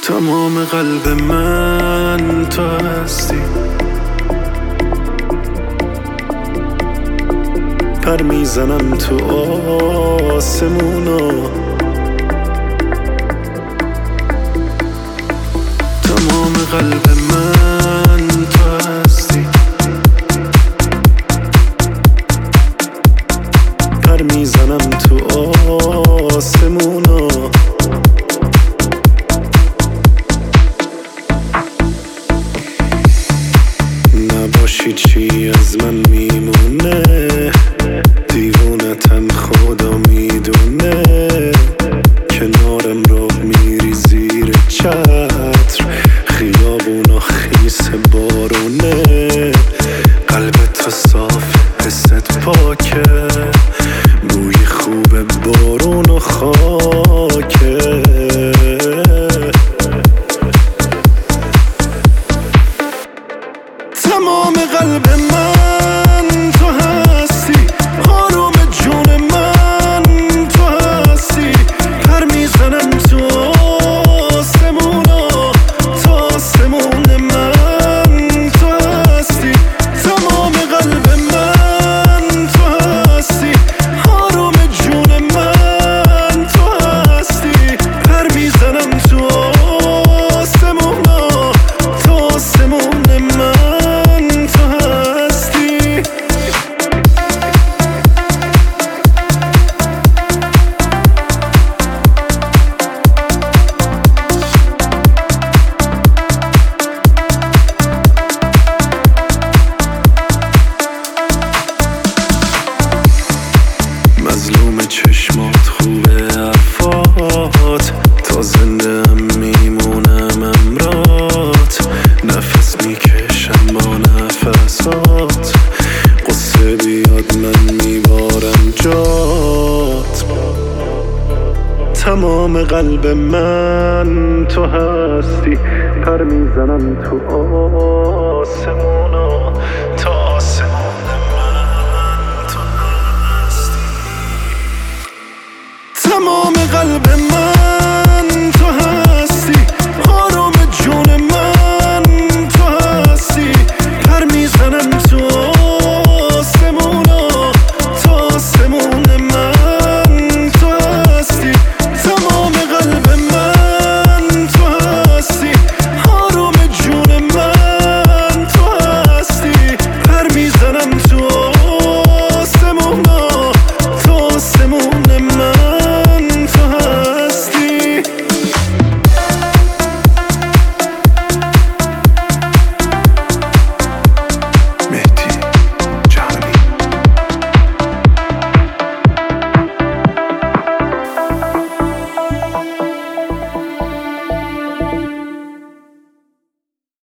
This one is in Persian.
تمام قلب من تو هستی، پر میزنم تو آسمونا. تمام قلب من تو هستی، پر میزنم تو آسمونا. نباشی چی از من میمونه، دیوونتم خدا میدونه. کنارم را میری زیر چتر، خیابونا خیس بارونه. قلبت صاف، حست پاکه، بوی خوب بارون و خاکه. تمام قلب من تو هستی، آروم جون من تو هستی. پر میزنم تو آسمونا، تو آسمون من تو هستی. تمام قلب من تو هستی، آروم جون من تو هستی. پر میزنم تو آسمونا، تو آسمون من. مظلوم چشمات، خوبه حرفات، تا زنده هم میمونم امرات. نفس میکشم با نفسات، قصه بیاد من میبارم جات. تمام قلب من تو هستی، پر میزنم تو آسمونا، تا آسمون من تو هستی. تمام قلب من